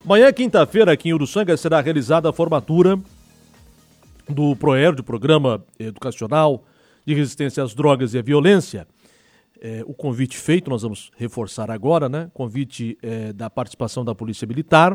Amanhã, quinta-feira, aqui em Uruçanga, será realizada a formatura do PROERD, Programa Educacional de Resistência às Drogas e à Violência. O convite feito, nós vamos reforçar agora, né? Convite da participação da Polícia Militar.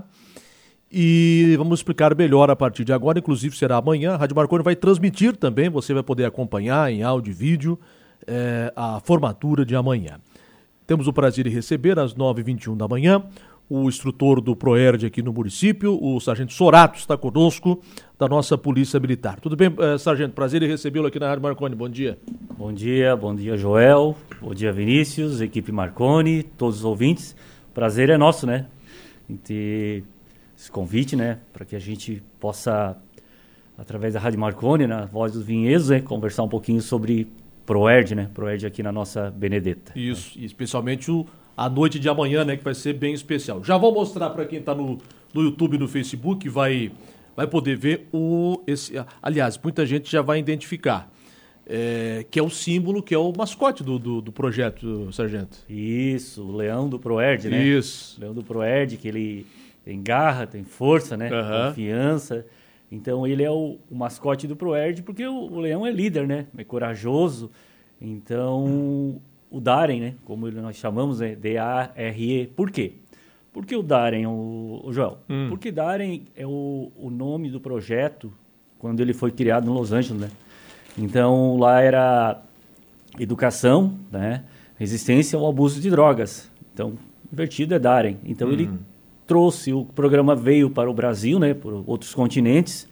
E vamos explicar melhor a partir de agora, inclusive será amanhã. A Rádio Marconi vai transmitir também, você vai poder acompanhar em áudio e vídeo a formatura de amanhã. Temos o prazer de receber às 9h21 da manhã o instrutor do PROERD aqui no município, o Sargento Sorato, está conosco, da nossa Polícia Militar. Tudo bem, Sargento? Prazer em recebê-lo aqui na Rádio Marconi. Bom dia. Bom dia, Joel. Bom dia, Vinícius, equipe Marconi, todos os ouvintes. Prazer é nosso, né? Em ter esse convite, né? Para que a gente possa, através da Rádio Marconi, na Voz dos Vinhedos, né? Conversar um pouquinho sobre PROERD, né? PROERD aqui na nossa Benedetta. Isso, e especialmente a noite de amanhã, né, que vai ser bem especial. Já vou mostrar para quem está no YouTube e no Facebook, vai poder ver aliás, muita gente já vai identificar, que é o símbolo, que é o mascote do projeto, Sargento. Isso, o leão do PROERD, né? Isso. O leão do PROERD, que ele tem garra, tem força, né? Uhum. Confiança. Então ele é o mascote do PROERD porque o leão é líder, né? É corajoso. Então o Darem, né? Como nós chamamos, né? D-A-R-E. Por quê? Porque o Darem, o Joel? Porque Darem é o nome do projeto quando ele foi criado em Los Angeles, né? Então lá era educação, né? Resistência ao abuso de drogas. Então, invertido é Darem. Então ele trouxe, o programa veio para o Brasil, né? Por outros continentes.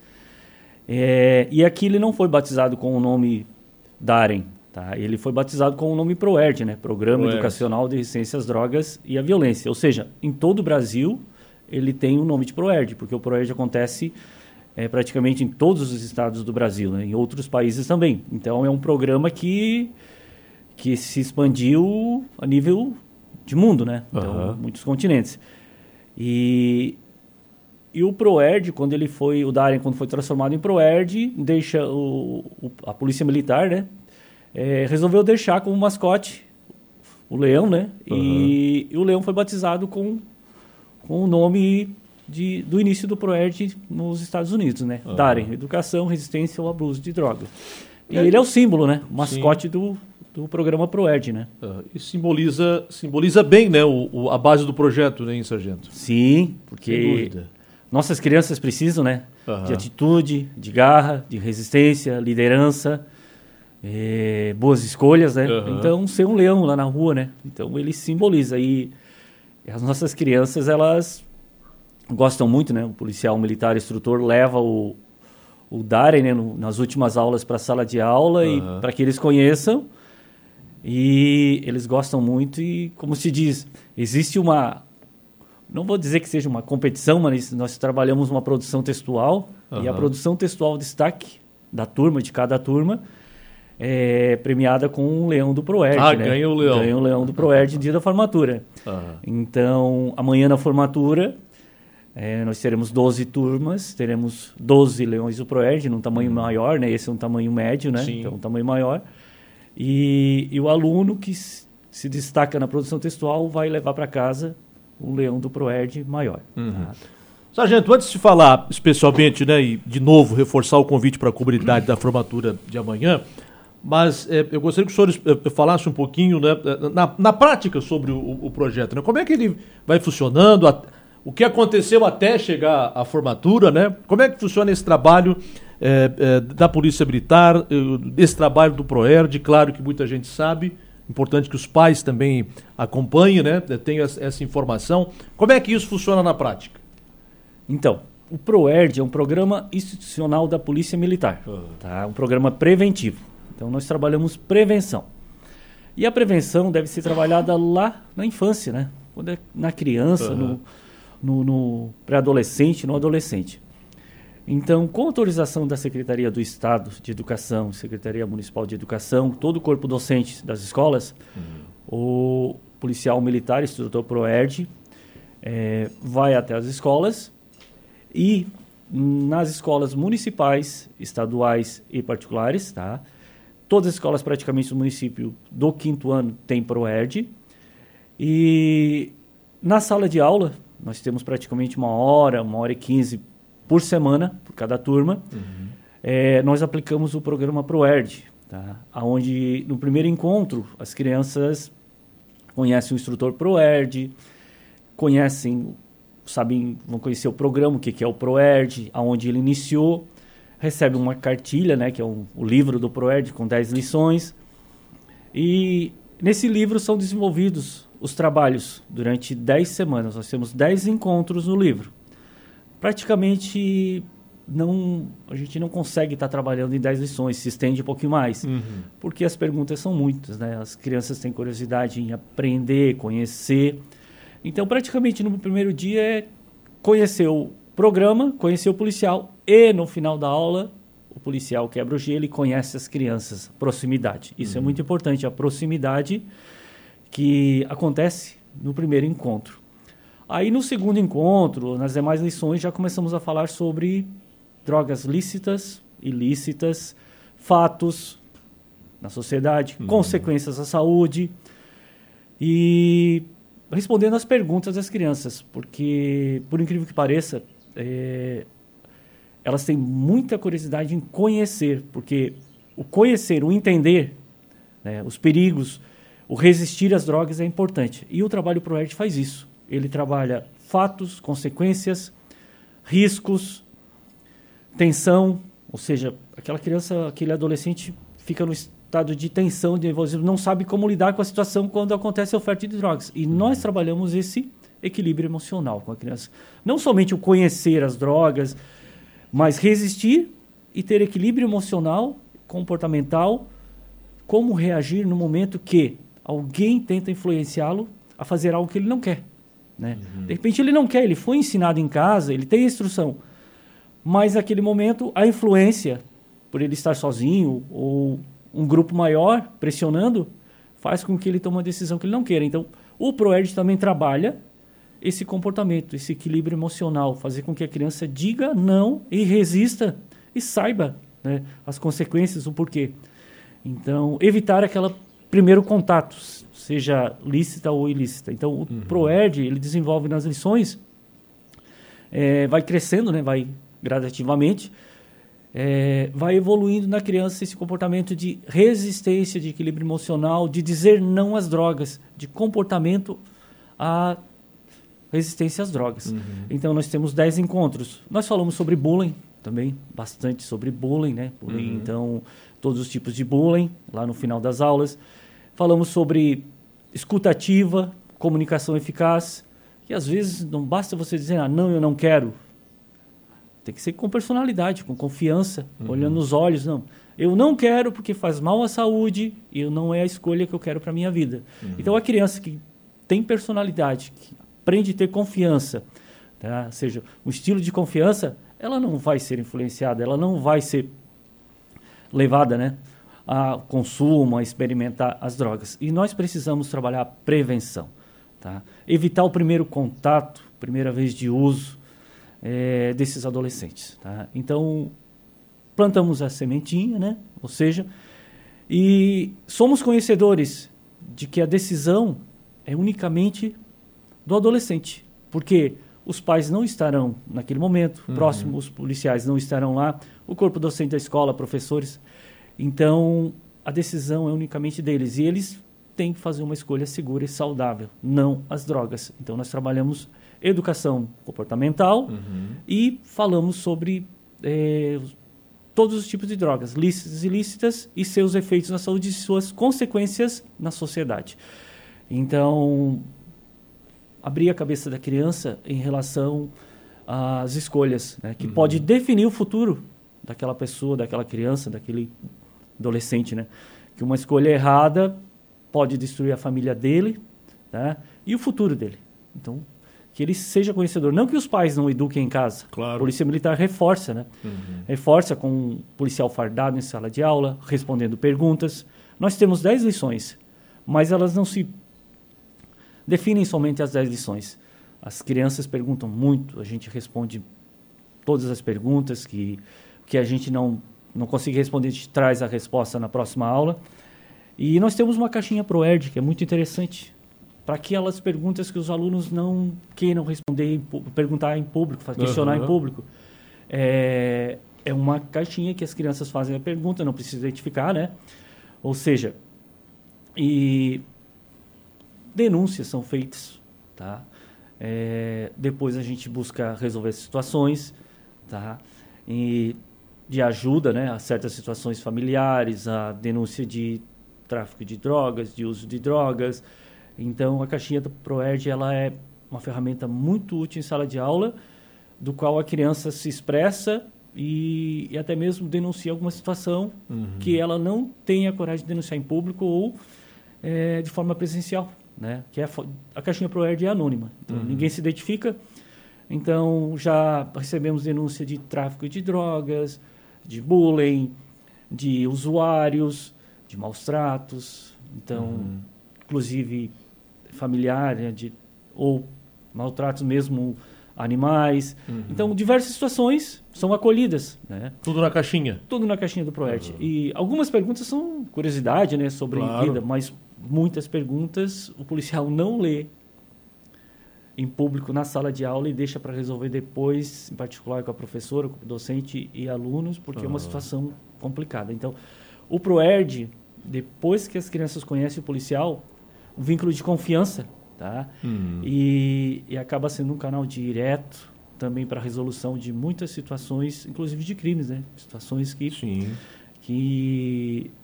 E aqui ele não foi batizado com o nome Darem. Tá? Ele foi batizado com o nome PROERD, né? Programa Educacional de Resistência às Drogas e à Violência. Ou seja, em todo o Brasil, ele tem o nome de PROERD, porque o PROERD acontece praticamente em todos os estados do Brasil, né? Em outros países também. Então, é um programa que se expandiu a nível de mundo, né? Então, muitos continentes. E o PROERD, o Darem, quando foi transformado em PROERD, deixa a Polícia Militar, né? Resolveu deixar como mascote o leão, né? E o leão foi batizado com o nome do início do PROERD nos Estados Unidos, né? Darem, Educação, Resistência ao Abuso de Drogas. E ele é o símbolo, né? O mascote do programa PROERD, né? E simboliza bem, né? A base do projeto, né, Sargento? Sim, porque nossas crianças precisam, né? De atitude, de garra, de resistência, liderança, boas escolhas, né? Então, ser um leão lá na rua, né? Então, ele simboliza. E as nossas crianças, elas gostam muito, né? O policial militar instrutor leva o Darem, né? Nas últimas aulas para a sala de aula e para que eles conheçam. E eles gostam muito e, como se diz, existe não vou dizer que seja uma competição, mas nós trabalhamos uma produção textual e a produção textual destaque da turma, de cada turma, é premiada com um leão do PROERD, né? Ganha o leão. Ganha o leão do PROERD no dia da formatura. Então, amanhã na formatura, nós teremos 12 turmas, teremos 12 leões do PROERD, num tamanho maior, né? Esse é um tamanho médio, né? Sim. Então, um tamanho maior. E o aluno que se destaca na produção textual vai levar para casa um leão do PROERD maior. Tá? Sargento, antes de falar especialmente, né, e de novo reforçar o convite para a comunidade da formatura de amanhã, mas eu gostaria que o senhor falasse um pouquinho, né, na prática sobre o projeto, né? Como é que ele vai funcionando, o que aconteceu até chegar à formatura, né? Como é que funciona esse trabalho da Polícia Militar, esse trabalho do PROERD? Claro que muita gente sabe, importante que os pais também acompanhem, né? Tenham essa informação. Como é que isso funciona na prática? Então, o PROERD é um programa institucional da Polícia Militar, tá? Um programa preventivo. Então, nós trabalhamos prevenção. E a prevenção deve ser trabalhada lá na infância, né? Quando é na criança, no pré-adolescente, no adolescente. Então, com autorização da Secretaria do Estado de Educação, Secretaria Municipal de Educação, todo o corpo docente das escolas, o policial militar, instrutor PROERD, vai até as escolas e nas escolas municipais, estaduais e particulares, tá? Todas as escolas praticamente do município do 5º ano tem PROERD. E na sala de aula, nós temos praticamente 1h e 15 por semana, por cada turma. Nós aplicamos o programa ProERD, tá? Onde no primeiro encontro as crianças conhecem o instrutor ProERD, vão conhecer o programa, o que é o ProERD, aonde ele iniciou, recebe uma cartilha, né, que é o livro do ProERD com 10 lições, e nesse livro são desenvolvidos os trabalhos durante 10 semanas. Nós temos 10 encontros no livro. Praticamente a gente não consegue estar trabalhando em 10 lições, se estende um pouquinho mais, porque as perguntas são muitas, né? As crianças têm curiosidade em aprender, conhecer. Então, praticamente no primeiro dia é conhecer o programa, conhecer o policial e no final da aula o policial quebra o gelo e conhece as crianças, proximidade. Isso é muito importante, a proximidade que acontece no primeiro encontro. Aí no segundo encontro, nas demais lições, já começamos a falar sobre drogas lícitas, ilícitas, fatos na sociedade, consequências à saúde e respondendo às perguntas das crianças, porque, por incrível que pareça, elas têm muita curiosidade em conhecer, porque o conhecer, o entender, né, os perigos, o resistir às drogas é importante. E o trabalho ProERD faz isso. Ele trabalha fatos, consequências, riscos, tensão, ou seja, aquela criança, aquele adolescente fica no estado de tensão, de nervosismo, não sabe como lidar com a situação quando acontece a oferta de drogas. E nós trabalhamos esse equilíbrio emocional com a criança. Não somente o conhecer as drogas, mas resistir e ter equilíbrio emocional, comportamental, como reagir no momento que alguém tenta influenciá-lo a fazer algo que ele não quer, né? De repente ele não quer, ele foi ensinado em casa, ele tem instrução, mas naquele momento a influência, por ele estar sozinho ou um grupo maior pressionando, faz com que ele tome uma decisão que ele não queira. Então, o ProERD também trabalha esse comportamento, esse equilíbrio emocional, fazer com que a criança diga não e resista e saiba, né, as consequências, o porquê. Então, evitar aquele primeiro contato, seja lícita ou ilícita. Então, o ProERD, ele desenvolve nas lições, vai crescendo, né, vai gradativamente, vai evoluindo na criança esse comportamento de resistência, de equilíbrio emocional, de dizer não às drogas, de comportamento à resistência às drogas. Então, nós temos 10 encontros. Nós falamos sobre bullying também, bastante sobre bullying, né? Bullying, então, todos os tipos de bullying, lá no final das aulas. Falamos sobre escuta ativa, comunicação eficaz, que às vezes não basta você dizer, não, eu não quero. Tem que ser com personalidade, com confiança, olhando nos olhos. Não, eu não quero porque faz mal à saúde e não é a escolha que eu quero para a minha vida. Então, a criança que tem personalidade, que aprende a ter confiança, tá? Ou seja, um estilo de confiança, ela não vai ser influenciada, ela não vai ser levada, né, a consumo, a experimentar as drogas. E nós precisamos trabalhar a prevenção, tá? Evitar o primeiro contato, primeira vez de uso desses adolescentes, tá? Então, plantamos a sementinha, né? Ou seja, e somos conhecedores de que a decisão é unicamente do adolescente, porque os pais não estarão naquele momento, próximo, os policiais não estarão lá, o corpo docente da escola, professores. Então, a decisão é unicamente deles. E eles têm que fazer uma escolha segura e saudável, não as drogas. Então, nós trabalhamos educação comportamental e falamos sobre todos os tipos de drogas, lícitas e ilícitas, e seus efeitos na saúde e suas consequências na sociedade. Então, abrir a cabeça da criança em relação às escolhas, né, que pode definir o futuro daquela pessoa, daquela criança, daquele adolescente, né? Que uma escolha errada pode destruir a família dele, tá? E o futuro dele. Então, que ele seja conhecedor. Não que os pais não eduquem em casa. Claro. A Polícia Militar reforça, né? Reforça com um policial fardado em sala de aula, respondendo perguntas. Nós temos 10 lições, mas elas não se definem somente as 10 lições. As crianças perguntam muito, a gente responde todas as perguntas que a gente não consegue responder, a gente traz a resposta na próxima aula. E nós temos uma caixinha ProERD, que é muito interessante. para aquelas perguntas que os alunos não queiram responder, perguntar em público, questionar em público. É uma caixinha que as crianças fazem a pergunta, não precisa identificar, né? Ou seja, e denúncias são feitas, tá? Depois a gente busca resolver as situações, tá? E de ajuda, né, a certas situações familiares, a denúncia de tráfico de drogas, de uso de drogas. Então, a caixinha do ProERD, ela é uma ferramenta muito útil em sala de aula, do qual a criança se expressa e até mesmo denuncia alguma situação que ela não tenha coragem de denunciar em público ou de forma presencial, né? Que a caixinha ProERD é anônima, então ninguém se identifica. Então, já recebemos denúncia de tráfico de drogas, de bullying, de usuários, de maus tratos, então, inclusive familiar, né, ou maltratos mesmo animais. Então, diversas situações são acolhidas, né? Tudo na caixinha? Tudo na caixinha do ProERD. E algumas perguntas são curiosidade, né, sobre vida, mas muitas perguntas o policial não lê em público na sala de aula e deixa para resolver depois, em particular com a professora, com o docente e alunos, porque é uma situação complicada. Então, o ProERD, depois que as crianças conhecem o policial, um vínculo de confiança, tá? E acaba sendo um canal direto também para a resolução de muitas situações, inclusive de crimes, né? Situações que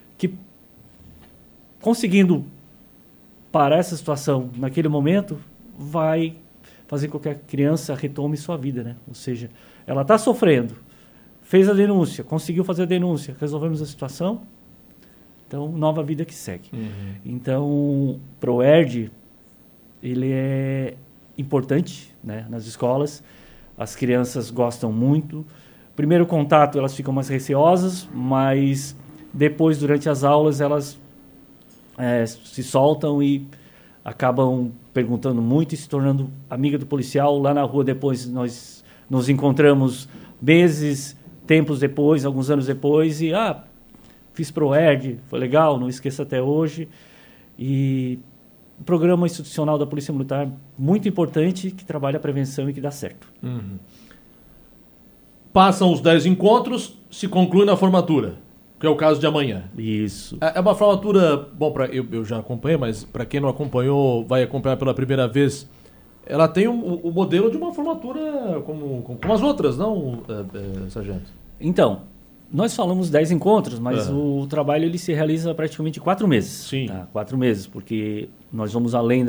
conseguindo parar essa situação naquele momento, vai fazer com que a criança retome sua vida, né? Ou seja, ela está sofrendo, fez a denúncia, conseguiu fazer a denúncia, resolvemos a situação, então, nova vida que segue. Então, o ProERD, ele é importante, né, nas escolas, as crianças gostam muito. Primeiro contato, elas ficam mais receosas, mas depois, durante as aulas, elas se soltam e acabam perguntando muito e se tornando amiga do policial. Lá na rua, depois, nós nos encontramos meses, tempos depois, alguns anos depois, e fiz ProERD, foi legal, não esqueço até hoje. E o programa institucional da Polícia Militar, muito importante, que trabalha a prevenção e que dá certo. Passam os 10 encontros, se conclui na formatura, que é o caso de amanhã. Isso. É uma formatura, bom, eu já acompanhei, mas para quem não acompanhou, vai acompanhar pela primeira vez, ela tem o modelo de uma formatura como as outras, não, sargento? Então, nós falamos 10 encontros, mas o trabalho ele se realiza praticamente 4 meses. Sim. Tá? 4 meses, porque nós vamos além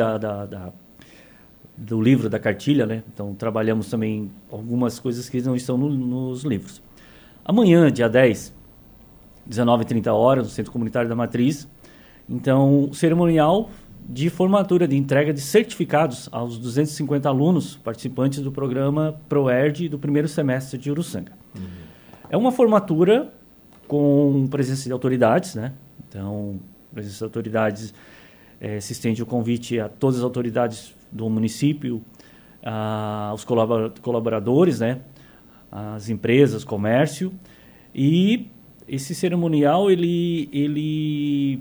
do livro, da cartilha, né? Então, trabalhamos também algumas coisas que não estão nos livros. Amanhã, dia 10, 19h30, no Centro Comunitário da Matriz. Então, cerimonial de formatura, de entrega de certificados aos 250 alunos participantes do programa ProERD do primeiro semestre de Uruçanga. É uma formatura com presença de autoridades, né? Então, presença de autoridades, se estende o convite a todas as autoridades do município, aos colaboradores, né? As empresas, comércio. E esse cerimonial, ele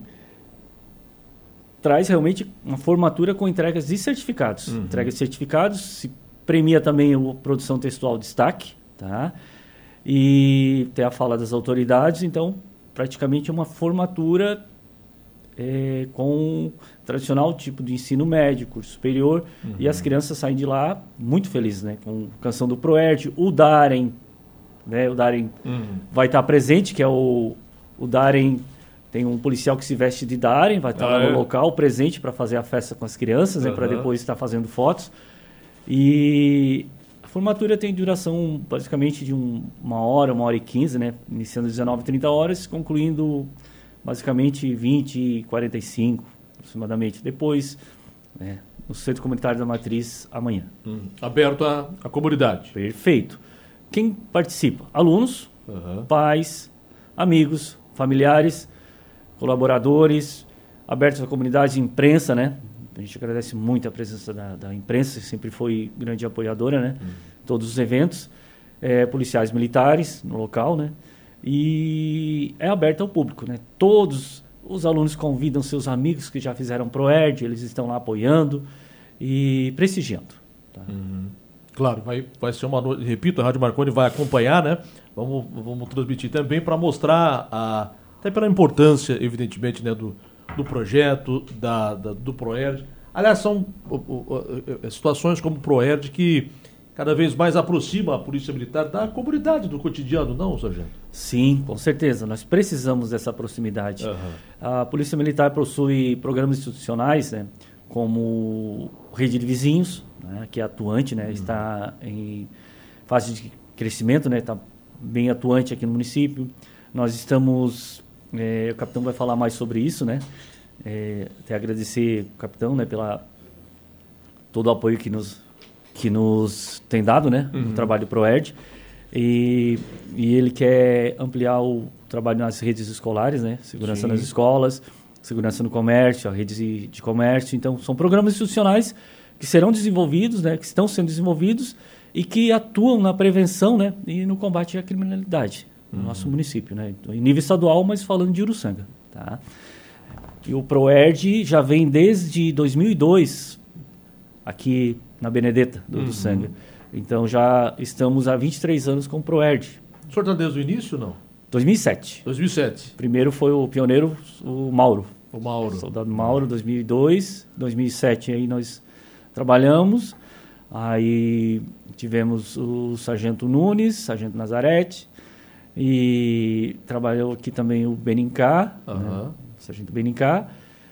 traz realmente uma formatura com entregas de certificados. Entrega de certificados, se premia também a produção textual destaque, tá? E tem a fala das autoridades, então praticamente é uma formatura com o tradicional tipo de ensino médio, curso superior, e as crianças saem de lá muito felizes, né? Com a canção do ProERD, o Darem, né? O Darem vai estar presente, que é o Darem, tem um policial que se veste de Darem, vai estar lá no local, presente para fazer a festa com as crianças, né? Para depois estar fazendo fotos. E a formatura tem duração basicamente de 1h e 15, né? Iniciando às 19h30, concluindo basicamente 20h45 aproximadamente. Depois, né, no Centro Comunitário da Matriz, amanhã. Aberto à comunidade. Perfeito. Quem participa? Alunos, pais, amigos, familiares, colaboradores, abertos à comunidade, imprensa, né? A gente agradece muito a presença da imprensa, que sempre foi grande apoiadora, né? Todos os eventos, policiais militares no local, né? E é aberto ao público, né? Todos os alunos convidam seus amigos que já fizeram ProErd, eles estão lá apoiando e prestigiando. Tá? Claro, vai ser uma noite, repito, a Rádio Marconi vai acompanhar, né? Vamos transmitir também para mostrar, até pela importância, evidentemente, né, do projeto, do ProErd. Aliás, são situações como o ProErd que cada vez mais aproxima a Polícia Militar da comunidade, do cotidiano, não, sargento? Sim, com certeza. Nós precisamos dessa proximidade. A Polícia Militar possui programas institucionais, né, como Rede de Vizinhos, né, que é atuante, né, está em fase de crescimento, né, está bem atuante aqui no município. Nós estamos... o capitão vai falar mais sobre isso, né? Até agradecer o capitão, né, pela todo o apoio que nos tem dado, né, no trabalho do ProErd. E ele quer ampliar o trabalho nas redes escolares, né? Segurança nas escolas, segurança no comércio, a rede de comércio. Então, são programas institucionais que serão desenvolvidos, né? Que estão sendo desenvolvidos e que atuam na prevenção, né? E no combate à criminalidade no nosso município, né? Em nível estadual, mas falando de Uruçanga, tá? E o ProErd já vem desde 2002 aqui na Benedetta do Uruçanga. Então, já estamos há 23 anos com o ProErd. O senhor está desde o início ou não? 2007. 2007. Primeiro foi o pioneiro, o Mauro. O Mauro. Soldado Mauro, 2002. 2007 aí nós trabalhamos. Aí tivemos o Sargento Nunes, Sargento Nazarete. E trabalhou aqui também o Benincá, né? O Sargento Benincá.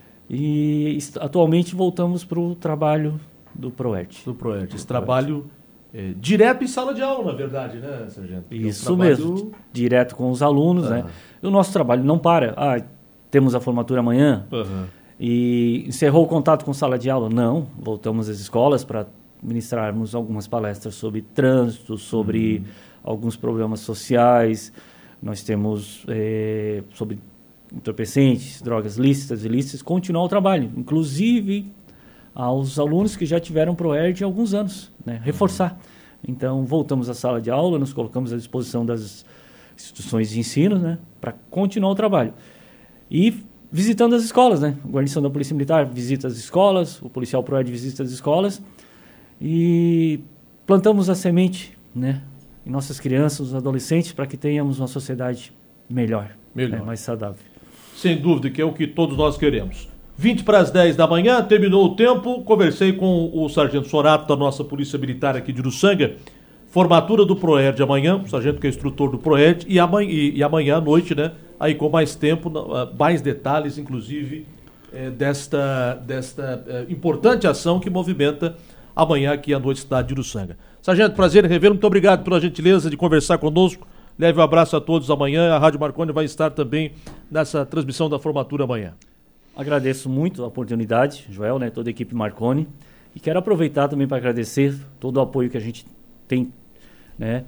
E atualmente voltamos para o trabalho do ProErd. Do ProErd. Esse trabalho direto em sala de aula, na verdade, né, sargento? Isso mesmo. Direto com os alunos, né? E o nosso trabalho não para. Temos a formatura amanhã e encerrou o contato com sala de aula? Não. Voltamos às escolas para ministrarmos algumas palestras sobre trânsito, sobre alguns problemas sociais. Nós temos sobre entorpecentes, drogas lícitas, ilícitas, continuar o trabalho. Inclusive aos alunos que já tiveram ProErd há alguns anos, né? Reforçar. Então, voltamos à sala de aula, nos colocamos à disposição das instituições de ensino, né? Para continuar o trabalho. E visitando as escolas, né? A guarnição da Polícia Militar visita as escolas, o policial ProErd visita as escolas e plantamos a semente, né? Em nossas crianças, os adolescentes, para que tenhamos uma sociedade melhor. Né? Mais saudável. Sem dúvida, que é o que todos nós queremos. 20 para as 10 da manhã, terminou o tempo, conversei com o Sargento Sorato da nossa Polícia Militar aqui de Uruçanga, formatura do ProErd amanhã, o sargento que é instrutor do ProErd, e amanhã à noite, né, aí com mais tempo, mais detalhes, inclusive, desta importante ação que movimenta amanhã aqui à noite a cidade de Uruçanga. Sargento, prazer em revê-lo, muito obrigado pela gentileza de conversar conosco, leve um abraço a todos amanhã, a Rádio Marconi vai estar também nessa transmissão da formatura amanhã. Agradeço muito a oportunidade, Joel, né, toda a equipe Marconi, e quero aproveitar também para agradecer todo o apoio que a gente tem, né,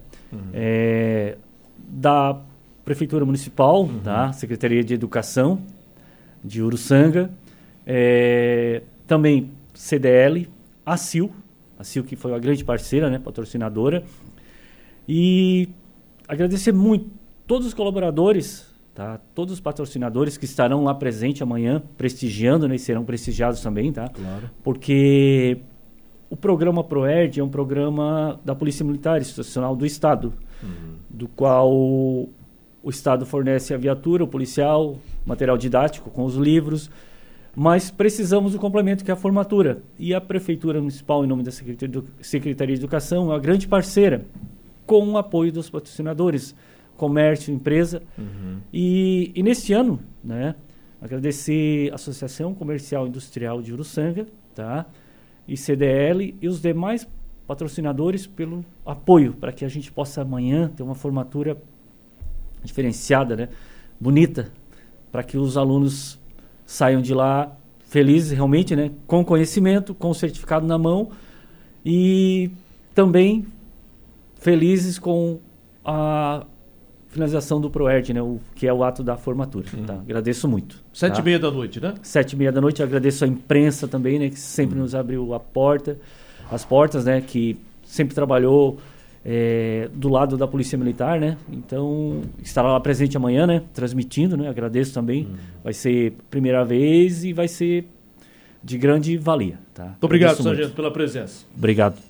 da Prefeitura Municipal, da Secretaria de Educação de Uruçanga, também CDL, a CIL que foi uma grande parceira, né, patrocinadora, e agradecer muito todos os colaboradores, tá? Todos os patrocinadores que estarão lá presentes amanhã, prestigiando, né? E serão prestigiados também, tá? Claro. Porque o programa ProErd é um programa da Polícia Militar Institucional do Estado, do qual o Estado fornece a viatura, o policial, material didático com os livros, mas precisamos do complemento que é a formatura. E a Prefeitura Municipal, em nome da Secretaria de Educação, é uma grande parceira com o apoio dos patrocinadores, comércio, empresa. E neste ano, né, agradecer a Associação Comercial Industrial de Uruçanga, tá, e CDL e os demais patrocinadores pelo apoio, para que a gente possa amanhã ter uma formatura diferenciada, né, bonita, para que os alunos saiam de lá felizes realmente, né, com conhecimento, com o certificado na mão e também felizes com a finalização do ProErd, né, que é o ato da formatura. Tá? Agradeço muito. 7h30 da noite, né? 7h30 da noite. Agradeço a imprensa também, né, que sempre nos abriu as portas, né, que sempre trabalhou do lado da Polícia Militar, né? Então, estará lá presente amanhã, né? Transmitindo, né? Agradeço também. Vai ser primeira vez e vai ser de grande valia, tá? Muito obrigado, sargento, pela presença. Obrigado.